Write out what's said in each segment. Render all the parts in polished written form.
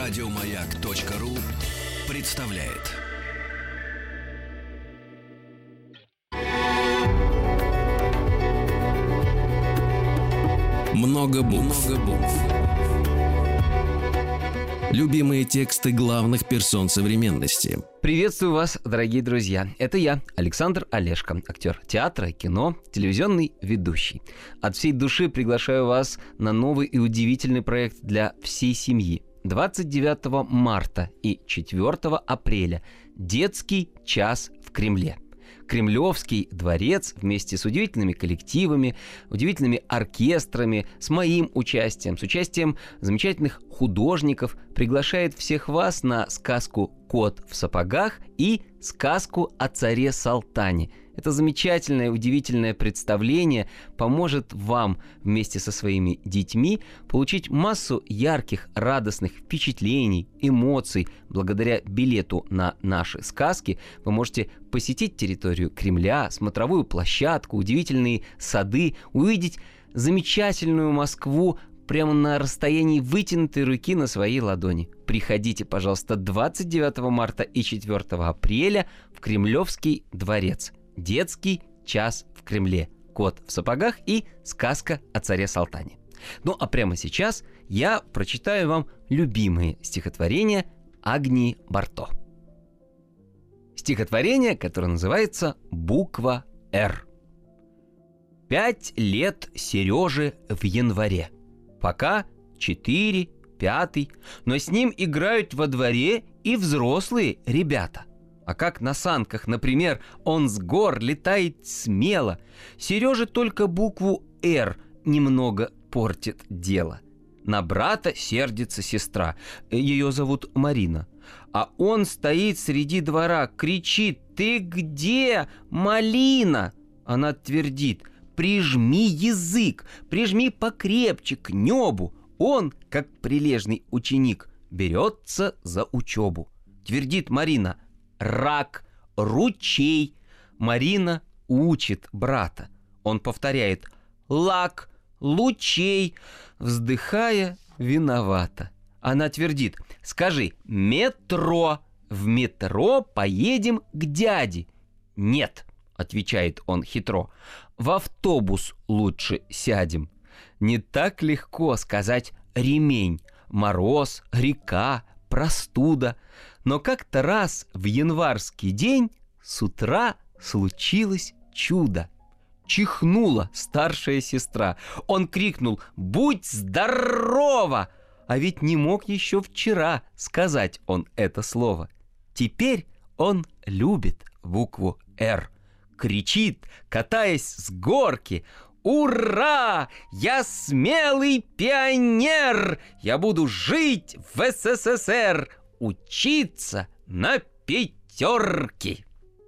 Радиомаяк.ру представляет. Много букв. Любимые тексты главных персон современности. Приветствую вас, дорогие друзья. Это я, Александр Олешко, актер театра, кино, телевизионный ведущий. От всей души приглашаю вас на новый и удивительный проект для всей семьи. 29 марта и 4 апреля «Детский час в Кремле». Кремлевский дворец вместе с удивительными коллективами, удивительными оркестрами, с моим участием, с участием замечательных художников приглашает всех вас на сказку «Кот в сапогах» и сказку о царе Салтане. Это замечательное, удивительное представление поможет вам вместе со своими детьми получить массу ярких, радостных впечатлений, эмоций. Благодаря билету на наши сказки вы можете посетить территорию Кремля, смотровую площадку, удивительные сады, увидеть замечательную Москву прямо на расстоянии вытянутой руки на своей ладони. Приходите, пожалуйста, 29 марта и 4 апреля в Кремлевский дворец. «Детский час в Кремле», «Кот в сапогах» и сказка о царе Салтане. Ну а прямо сейчас я прочитаю вам любимые стихотворения Агнии Барто. Стихотворение, которое называется «Буква Р». 5 лет Сереже в январе, пока 4, 5, но с ним играют во дворе и взрослые ребята. А как на санках, например, он с гор летает смело, Сереже только букву «Р» немного портит дело. На брата сердится сестра, ее зовут Марина, а он стоит среди двора, кричит: «Ты где, малина?» Она твердит: «Прижми язык, прижми покрепче к небу». Он, как прилежный ученик, берется за учебу. Твердит Марина: «Рак, ручей». Марина учит брата. Он повторяет: «Лак, лучей». Вздыхая, виновата. Она твердит: «Скажи, метро. В метро поедем к дяде». «Нет», — отвечает он хитро, «в автобус лучше сядем». Не так легко сказать ремень, мороз, река, простуда. Но как-то раз в январский день с утра случилось чудо. Чихнула старшая сестра. Он крикнул: «Будь здорова!» А ведь не мог еще вчера сказать он это слово. Теперь он любит букву «Р». Кричит, катаясь с горки: «Ура! Я смелый пионер! Я буду жить в СССР, учиться на пятерки!»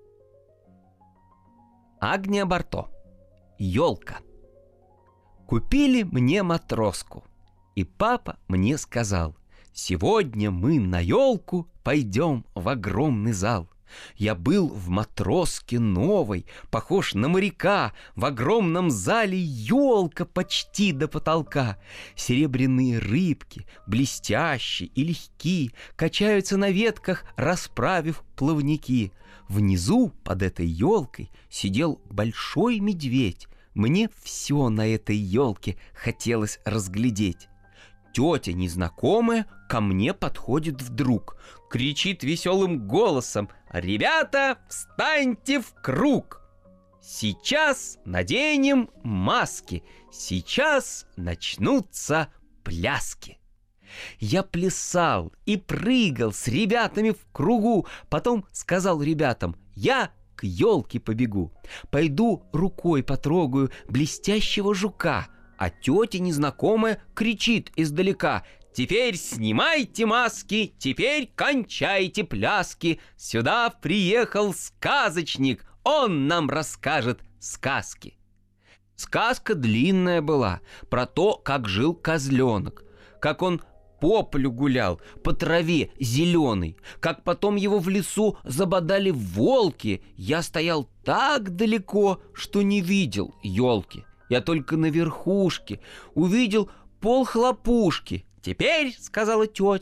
Агния Барто. Ёлка. Купили мне матроску, и папа мне сказал: «Сегодня мы на ёлку пойдем в огромный зал». Я был в матроске новой, похож на моряка. В огромном зале ёлка почти до потолка. Серебряные рыбки, блестящие и легки, качаются на ветках, расправив плавники. Внизу, под этой ёлкой, сидел большой медведь. Мне все на этой ёлке хотелось разглядеть. Тетя незнакомая ко мне подходит вдруг, кричит веселым голосом: «Ребята, встаньте в круг! Сейчас наденем маски, сейчас начнутся пляски». Я плясал и прыгал с ребятами в кругу, потом сказал ребятам: «Я к елке побегу, пойду рукой потрогаю блестящего жука». А тетя незнакомая кричит издалека: «Теперь снимайте маски, теперь кончайте пляски. Сюда приехал сказочник, он нам расскажет сказки». Сказка длинная была, про то, как жил козленок, как он по полю гулял, по траве зеленой, как потом его в лесу забодали волки. Я стоял так далеко, что не видел елки. Я только на верхушке увидел полхлопушки. «Теперь, — сказала тетя, —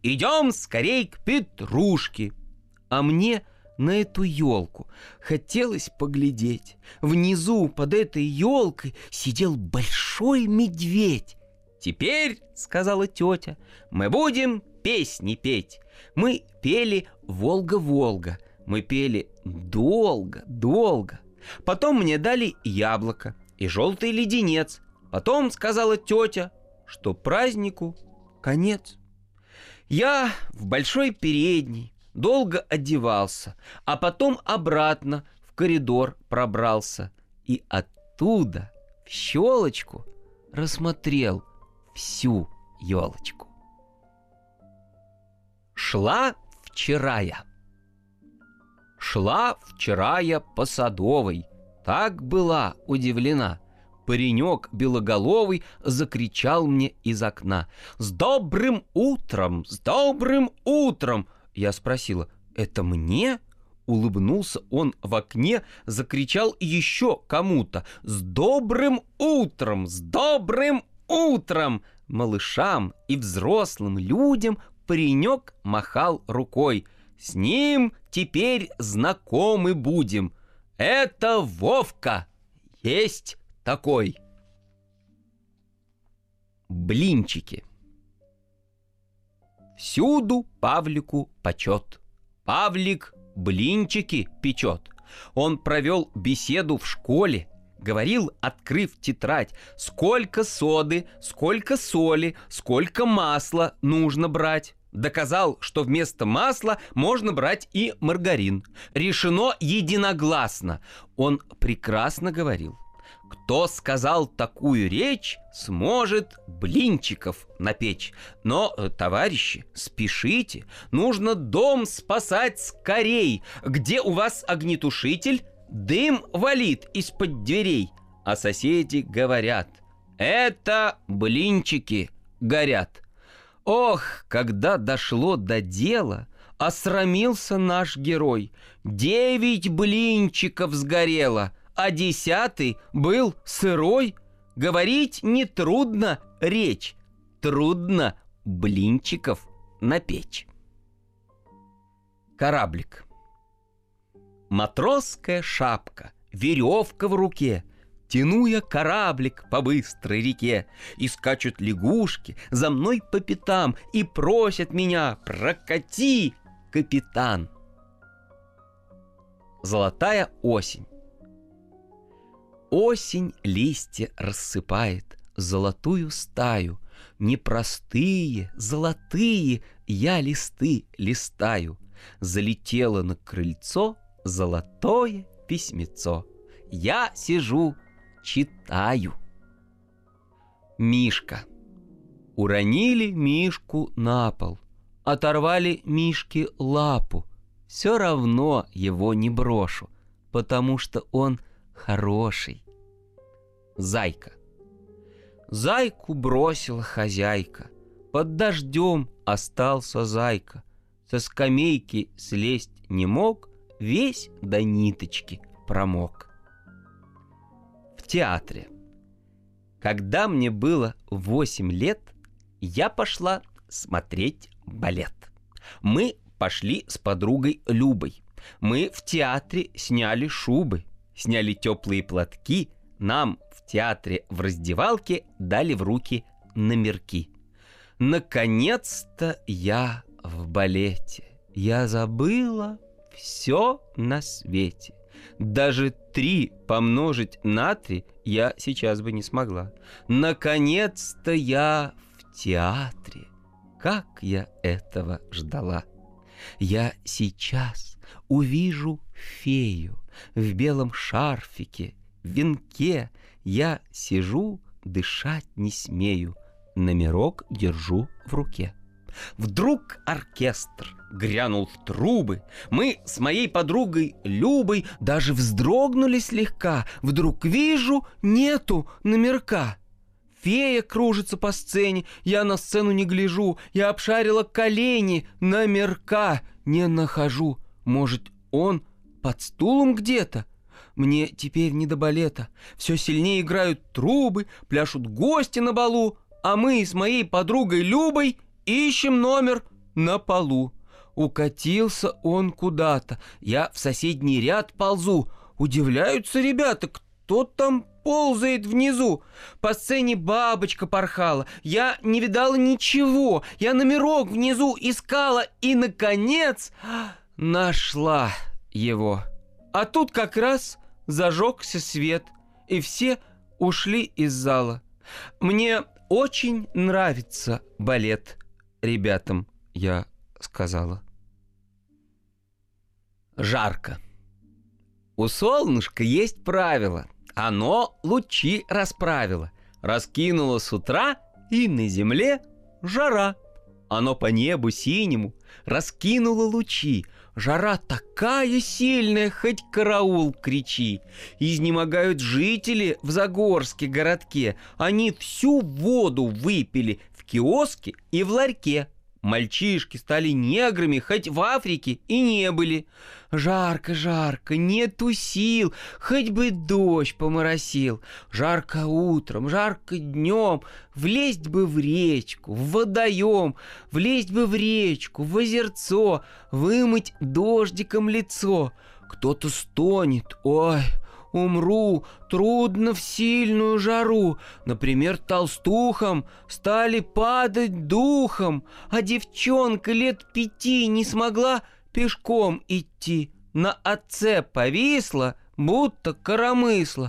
идем скорей к Петрушке. А мне на эту елку хотелось поглядеть. Внизу под этой елкой сидел большой медведь. «Теперь, — сказала тетя, — мы будем песни петь». Мы пели «Волга-Волга». Мы пели долго-долго. Потом мне дали яблоко и желтый леденец. Потом сказала тетя, что празднику конец. Я в большой передней долго одевался, а потом обратно в коридор пробрался и оттуда в щелочку рассмотрел всю елочку. Шла вчера я по Садовой, так была удивлена. Паренек белоголовый закричал мне из окна: «С добрым утром! С добрым утром!» Я спросила: «Это мне?» Улыбнулся он в окне, закричал еще кому-то: «С добрым утром! С добрым утром!» Малышам и взрослым людям паренек махал рукой: «С ним теперь знакомы будем. Это Вовка, есть такой». Блинчики. Всюду Павлику почет. Павлик блинчики печет. Он провел беседу в школе, говорил, открыв тетрадь, сколько соды, сколько соли, сколько масла нужно брать. Доказал, что вместо масла можно брать и маргарин. Решено единогласно. Он прекрасно говорил. Кто сказал такую речь, сможет блинчиков напечь. Но, товарищи, спешите, нужно дом спасать скорей. Где у вас огнетушитель? Дым валит из-под дверей. А соседи говорят: это блинчики горят. Ох, когда дошло до дела, осрамился наш герой. 9 блинчиков сгорело, а 10-й был сырой. Говорить нетрудно речь, трудно блинчиков напечь. Кораблик. Матросская шапка, веревка в руке. Тяну я кораблик по быстрой реке, и скачут лягушки за мной по пятам и просят меня: прокати, капитан. Золотая осень. Осень листья рассыпает, золотую стаю. Непростые, золотые я листы листаю. Залетело на крыльцо золотое письмецо. Я сижу, читаю. Мишка. Уронили Мишку на пол, оторвали Мишке лапу. Все равно его не брошу, потому что он хороший. Зайка. Зайку бросила хозяйка. Под дождем остался зайка. Со скамейки слезть не мог, весь до ниточки промок. В театре. Когда мне было 8 лет, я пошла смотреть балет. Мы пошли с подругой Любой. Мы в театре сняли шубы, сняли теплые платки. Нам в театре в раздевалке дали в руки номерки. Наконец-то я в балете. Я забыла все на свете. Даже 3 помножить на 3 я сейчас бы не смогла. Наконец-то я в театре. Как я этого ждала. Я сейчас увижу фею в белом шарфике, в венке. Я сижу, дышать не смею, номерок держу в руке. Вдруг оркестр грянул в трубы. Мы с моей подругой Любой даже вздрогнули слегка. Вдруг вижу, нету номерка. Фея кружится по сцене, я на сцену не гляжу. Я обшарила колени, номерка не нахожу. Может, он под стулом где-то? Мне теперь не до балета. Все сильнее играют трубы, пляшут гости на балу, а мы с моей подругой Любой ищем номер на полу. Укатился он куда-то. Я в соседний ряд ползу. Удивляются ребята, кто там ползает внизу. По сцене бабочка порхала. Я не видала ничего. Я номерок внизу искала и, наконец, нашла его. А тут как раз зажегся свет, и все ушли из зала. Мне очень нравится балет, ребятам я сказала. Жарко. У солнышка есть правило. Оно лучи расправило. Раскинуло с утра, и на земле жара. Оно по небу синему раскинуло лучи. Жара такая сильная, хоть караул кричи. Изнемогают жители в Загорске городке. Они всю воду выпили в киоске и в ларьке. Мальчишки стали неграми, хоть в Африке и не были. Жарко, жарко, нету сил, хоть бы дождь поморосил. Жарко утром, жарко днем, влезть бы в речку, в водоем, влезть бы в речку, в озерцо, вымыть дождиком лицо. Кто-то стонет, ой, умру, трудно в сильную жару. Например, толстухам стали падать духом, а девчонка лет 5 не смогла пешком идти. На отце повисла, будто коромысла.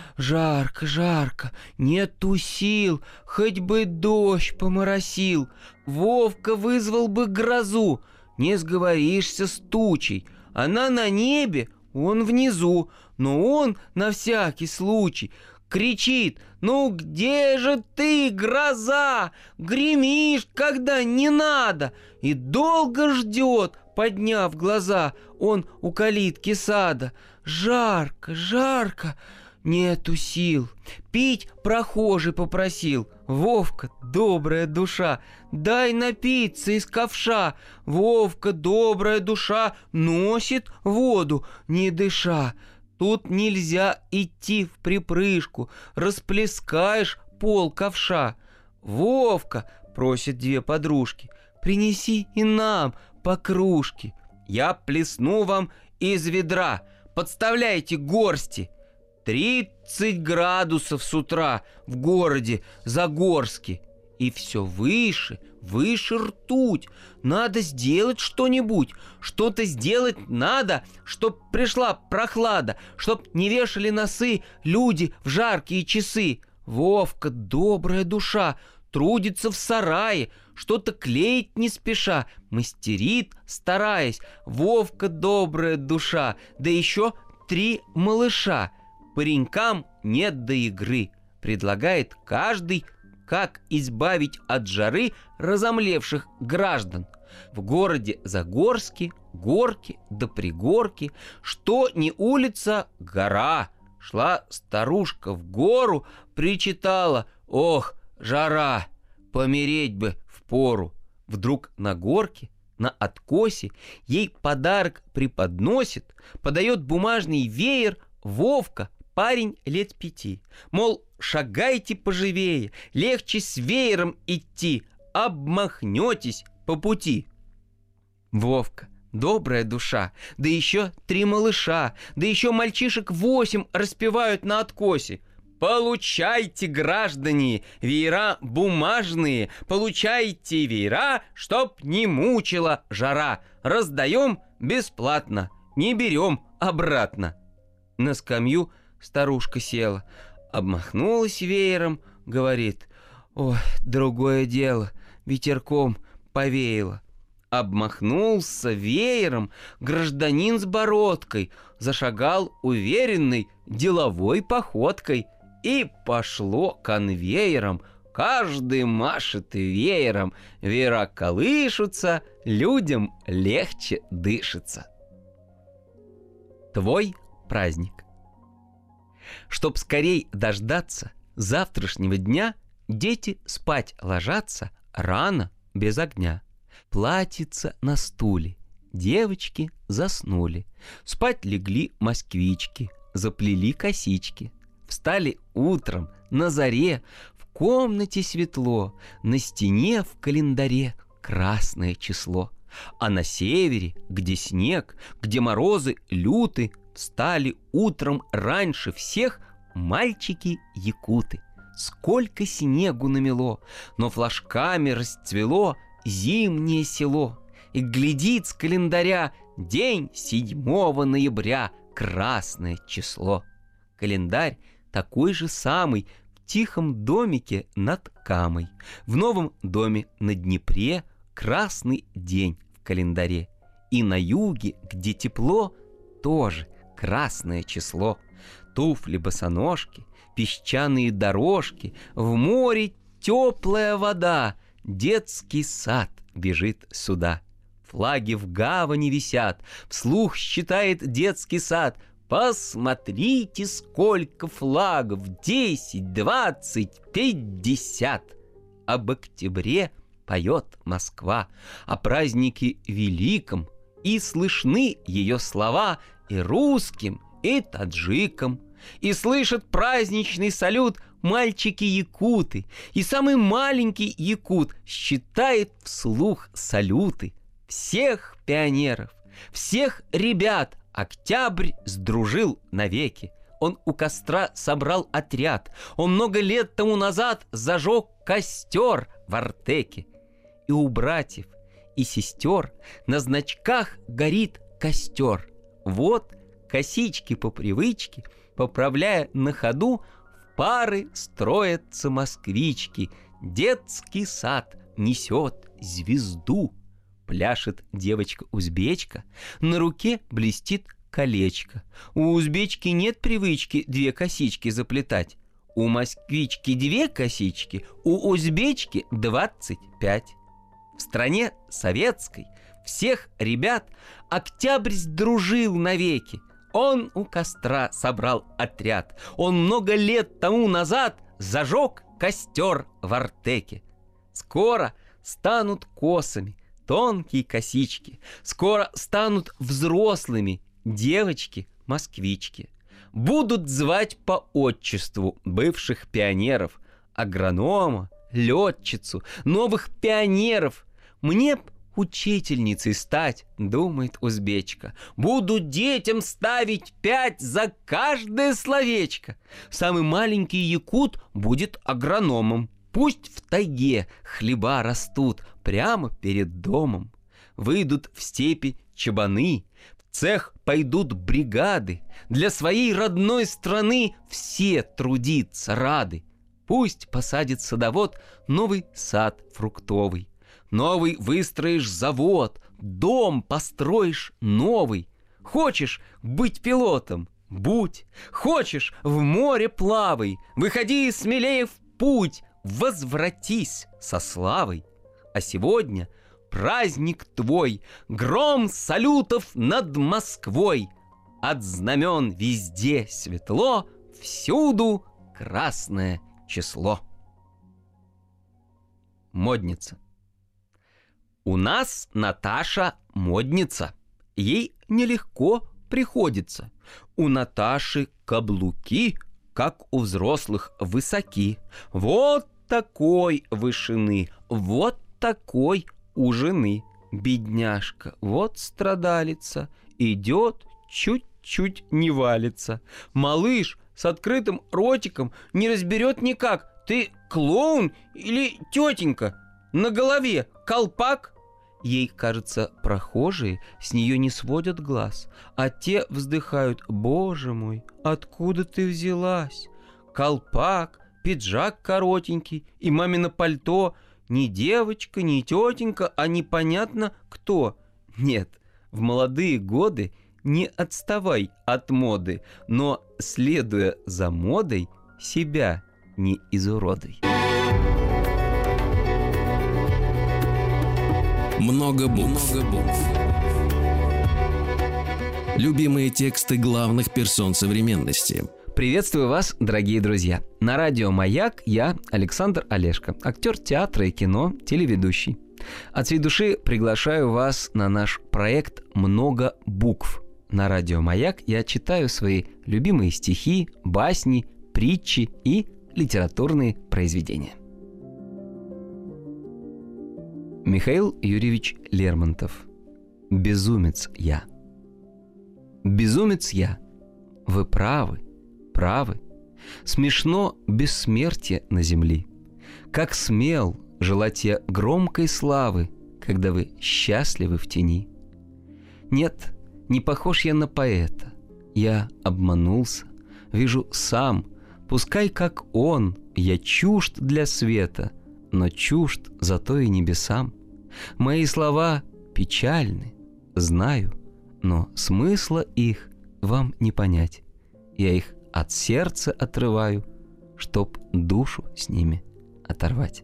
Жарко, жарко, нету сил, хоть бы дождь поморосил. Вовка вызвал бы грозу, не сговоришься с тучей. Она на небе, он внизу, но он на всякий случай кричит: «Ну где же ты, гроза? Гремишь, когда не надо!» И долго ждет, подняв глаза, он у калитки сада. Жарко, жарко, нету сил. Пить прохожий попросил. Вовка, добрая душа, дай напиться из ковша. Вовка, добрая душа, носит воду, не дыша. Тут нельзя идти в припрыжку, расплескаешь пол ковша. Вовка, просят 2 подружки, принеси и нам по кружке. Я плесну вам из ведра, подставляйте горсти. 30 градусов с утра в городе Загорске. И все выше, выше ртуть. Надо сделать что-нибудь. Что-то сделать надо, чтоб пришла прохлада, чтоб не вешали носы люди в жаркие часы. Вовка, добрая душа, трудится в сарае, что-то клеить не спеша, мастерит, стараясь. Вовка, добрая душа, да еще 3 малыша. Паренькам нет до игры. Предлагает каждый, как избавить от жары разомлевших граждан. В городе Загорске горки да пригорки, что не улица, гора. Шла старушка в гору, причитала: «Ох, жара, помереть бы впору». Вдруг на горке, на откосе, ей подарок преподносит, подает бумажный веер Вовка, парень лет 5. Мол, шагайте поживее, легче с веером идти, обмахнетесь по пути. Вовка, добрая душа, да еще 3 малыша, да еще мальчишек 8 распевают на откосе. Получайте, граждане, веера бумажные, получайте веера, чтоб не мучила жара. Раздаем бесплатно, не берем обратно. На скамью старушка села, обмахнулась веером, говорит: «Ой, другое дело, ветерком повеяло». Обмахнулся веером гражданин с бородкой, зашагал уверенной деловой походкой. И пошло конвейером, каждый машет веером, веера колышутся, людям легче дышится. Твой праздник. Чтоб скорей дождаться завтрашнего дня, дети спать ложатся рано, без огня. Платьица на стуле, девочки заснули. Спать легли москвички, заплели косички. Встали утром на заре, в комнате светло, на стене в календаре красное число. А на севере, где снег, где морозы люты, встали утром раньше всех мальчики-якуты. Сколько снегу намело, но флажками расцвело зимнее село. И глядит с календаря день 7 ноября, красное число. Календарь такой же самый в тихом домике над Камой. В новом доме на Днепре красный день в календаре. И на юге, где тепло, тоже красное число. Туфли-босоножки, песчаные дорожки, в море теплая вода, детский сад бежит сюда. Флаги в гавани висят, вслух считает детский сад. Посмотрите, сколько флагов, 10, 20, 50. Об октябре поет Москва, о празднике великом, и слышны ее слова и русским, и таджикам. И слышат праздничный салют мальчики-якуты, и самый маленький якут считает вслух салюты. Всех пионеров, всех ребят Октябрь сдружил навеки. Он у костра собрал отряд. Он много лет тому назад зажег костер в Артеке. И у братьев и сестер на значках горит костер. Вот косички по привычке, поправляя на ходу, в пары строятся москвички. Детский сад несет звезду. Пляшет девочка-узбечка, на руке блестит колечко. У узбечки нет привычки 2 косички заплетать. У москвички 2 косички, у узбечки 25. В стране советской всех ребят Октябрь сдружил навеки. Он у костра собрал отряд. Он много лет тому назад зажег костер в Артеке. Скоро станут косами тонкие косички, скоро станут взрослыми девочки-москвички. Будут звать по отчеству бывших пионеров, агронома, летчицу, новых пионеров. Мне б учительницей стать, думает узбечка. Буду детям ставить 5 за каждое словечко. Самый маленький якут будет агрономом. Пусть в тайге хлеба растут прямо перед домом. Выйдут в степи чабаны, в цех пойдут бригады. Для своей родной страны все трудиться рады. Пусть посадит садовод новый сад фруктовый. Новый выстроишь завод, дом построишь новый. Хочешь быть пилотом? Будь. Хочешь в море плавай. Выходи смелее в путь. Возвратись со славой. А сегодня праздник твой, гром салютов над Москвой. От знамен везде светло, всюду красное число. Модница. У нас Наташа модница. Ей нелегко приходится. У Наташи каблуки, как у взрослых, высоки. Вот такой вышины, вот такой у жены. Бедняжка, вот страдалица, идет, чуть-чуть не валится. Малыш с открытым ротиком не разберет никак, ты клоун или тетенька. На голове колпак. Ей кажется, прохожие с нее не сводят глаз, а те вздыхают: «Боже мой, откуда ты взялась? Колпак, пиджак коротенький и мамино пальто. Ни девочка, ни тетенька, а непонятно кто». Нет, в молодые годы не отставай от моды, но, следуя за модой, себя не изуродуй. Много букв. Любимые тексты главных персон современности. Приветствую вас, дорогие друзья. На радио «Маяк» я, Александр Олешко, актер театра и кино, телеведущий. От всей души приглашаю вас на наш проект «Много букв». На радио «Маяк» я читаю свои любимые стихи, басни, притчи и литературные произведения. Михаил Юрьевич Лермонтов. Безумец я. Безумец я. Вы правы, правы. Смешно бессмертие на земли. Как смел желать я громкой славы, когда вы счастливы в тени. Нет, не похож я на поэта. Я обманулся, вижу сам. Пускай как он, я чужд для света, но чужд зато и небесам. Мои слова печальны, знаю, но смысла их вам не понять. Я их от сердца отрываю, чтоб душу с ними оторвать.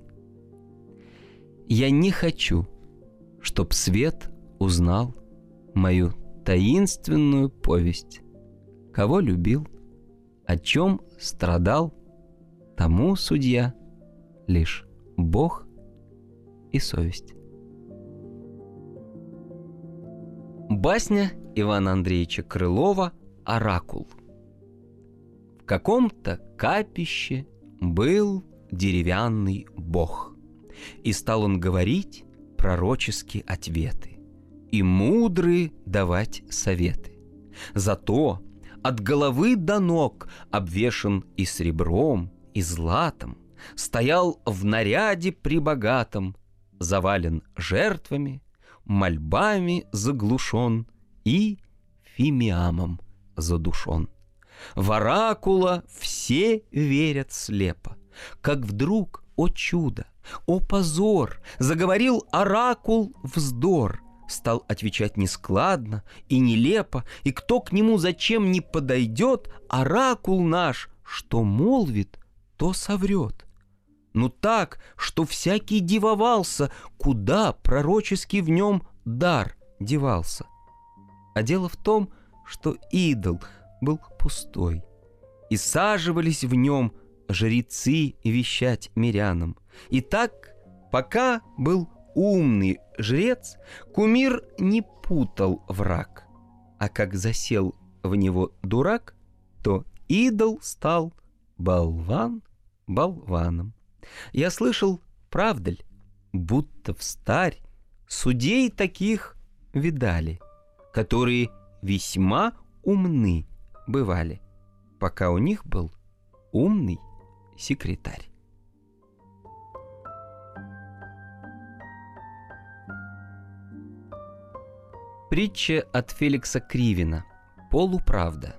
Я не хочу, чтоб свет узнал мою таинственную повесть. Кого любил, о чем страдал, тому судья лишь Бог и совесть. Басня Ивана Андреевича Крылова «Оракул». В каком-то капище был деревянный бог, и стал он говорить пророческие ответы и мудрые давать советы. Зато от головы до ног обвешан и серебром, и златом, стоял в наряде пребогатом, завален жертвами, мольбами заглушен и фимиамом задушен. В оракула все верят слепо, как вдруг, о чудо, о позор, заговорил оракул вздор, стал отвечать нескладно и нелепо, и кто к нему зачем не подойдет, оракул наш, что молвит, то соврет. Ну так, что всякий дивовался, куда пророческий в нем дар девался. А дело в том, что идол был пустой, и саживались в нем жрецы вещать мирянам. И так, пока был умный жрец, кумир не путал враг, а как засел в него дурак, то идол стал болван болваном. Я слышал, правда ли, будто встарь судей таких видали, которые весьма умны бывали, пока у них был умный секретарь. Притча от Феликса Кривина. Полуправда.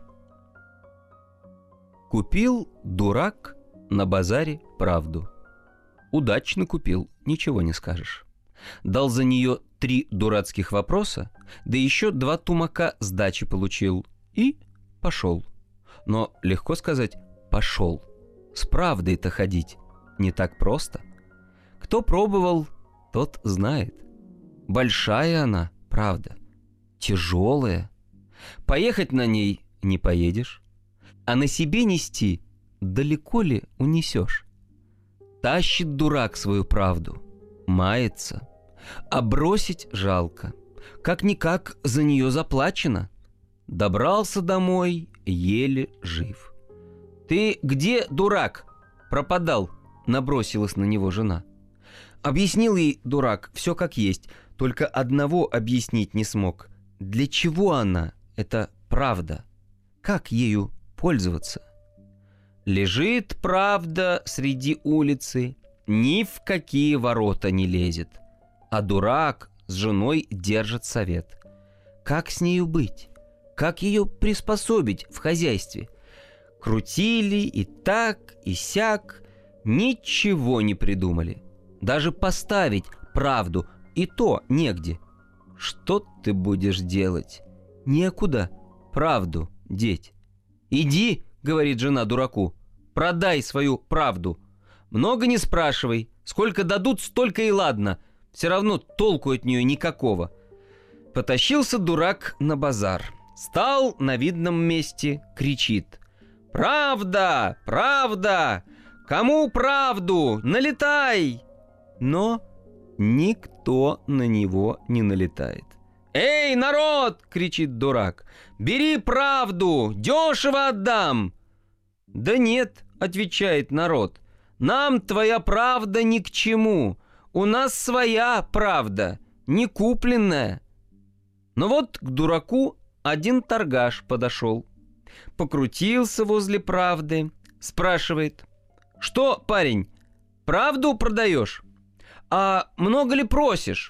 Купил дурак на базаре правду. Удачно купил, ничего не скажешь. Дал за нее 3 дурацких вопроса, да еще 2 тумака сдачи получил и пошел. Но легко сказать «пошел». С правдой-то ходить не так просто. Кто пробовал, тот знает. Большая она, правда, тяжелая. Поехать на ней не поедешь, а на себе нести далеко ли унесешь. Тащит дурак свою правду, мается, а бросить жалко. Как-никак за нее заплачено. Добрался домой, еле жив. «Ты где, дурак, пропадал?» — набросилась на него жена. Объяснил ей дурак все как есть, только одного объяснить не смог. Для чего она, эта правда? Как ею пользоваться? Лежит правда среди улицы, ни в какие ворота не лезет, а дурак с женой держит совет. Как с нею быть? Как ее приспособить в хозяйстве? Крутили и так, и сяк, ничего не придумали. Даже поставить правду и то негде. Что ты будешь делать? Некуда правду деть. «Иди, — говорит жена дураку, — продай свою правду. Много не спрашивай, сколько дадут, столько и ладно. Все равно толку от нее никакого». Потащился дурак на базар. Стал на видном месте, кричит: «Правда! Правда! Кому правду? Налетай!» Но никто на него не налетает. «Эй, народ! — кричит дурак. — Бери правду! Дешево отдам!» «Да нет, — отвечает народ, — нам твоя правда ни к чему. У нас своя правда, не купленная. Но вот к дураку один торгаш подошел. Покрутился возле правды, спрашивает: «Что, парень, правду продаешь? А много ли просишь?»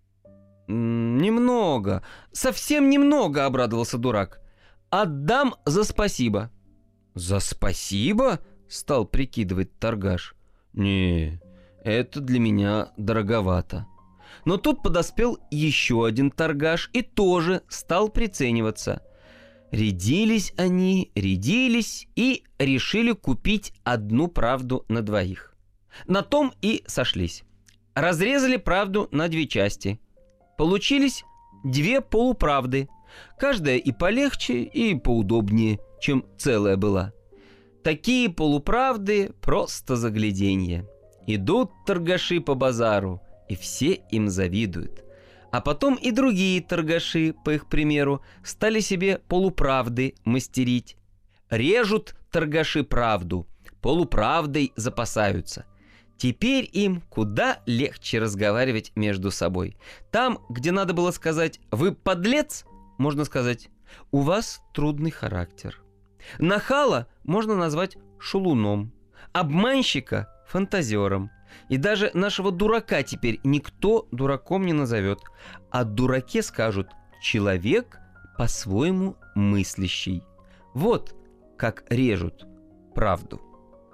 «Немного, совсем немного», — обрадовался дурак. «Отдам за спасибо». «За спасибо?» — стал прикидывать торгаш. «Не, это для меня дороговато». Но тут подоспел еще один торгаш и тоже стал прицениваться. Рядились они, рядились и решили купить одну правду на двоих. На том и сошлись. Разрезали правду на две части. Получились две полуправды, каждая и полегче, и поудобнее, чем целая была. Такие полуправды просто загляденье. Идут торгаши по базару, и все им завидуют. А потом и другие торгаши, по их примеру, стали себе полуправды мастерить. Режут торгаши правду, полуправдой запасаются. Теперь им куда легче разговаривать между собой. Там, где надо было сказать «вы подлец», можно сказать «у вас трудный характер». Нахала можно назвать шалуном, обманщика – фантазером. И даже нашего дурака теперь никто дураком не назовет. О дураке скажут «человек по-своему мыслящий». Вот как режут правду.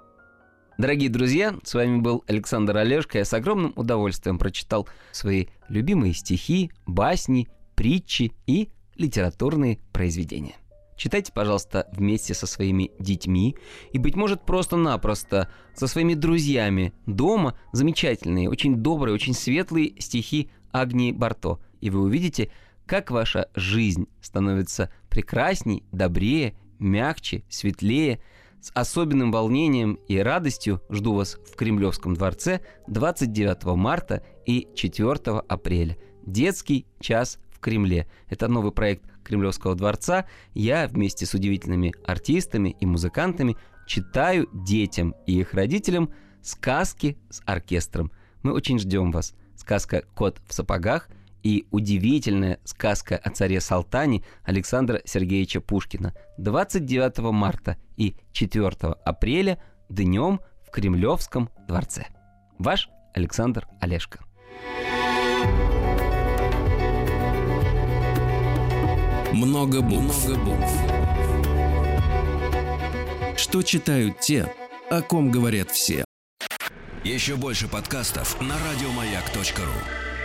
Дорогие друзья, с вами был Александр Олешко. Я с огромным удовольствием прочитал свои любимые стихи, басни, притчи и литературные произведения. Читайте, пожалуйста, вместе со своими детьми и, быть может, просто-напросто со своими друзьями дома замечательные, очень добрые, очень светлые стихи Агнии Барто. И вы увидите, как ваша жизнь становится прекрасней, добрее, мягче, светлее. С особенным волнением и радостью жду вас в Кремлевском дворце 29 марта и 4 апреля. Детский час в Кремле. Это новый проект Кремлевского дворца. Я вместе с удивительными артистами и музыкантами читаю детям и их родителям сказки с оркестром. Мы очень ждем вас. Сказка «Кот в сапогах» и удивительная сказка о царе Салтане Александра Сергеевича Пушкина 29 марта и 4 апреля днем в Кремлевском дворце. Ваш Александр Олешко. Много букв. Что читают те, о ком говорят все. Еще больше подкастов на радиомаяк.ру.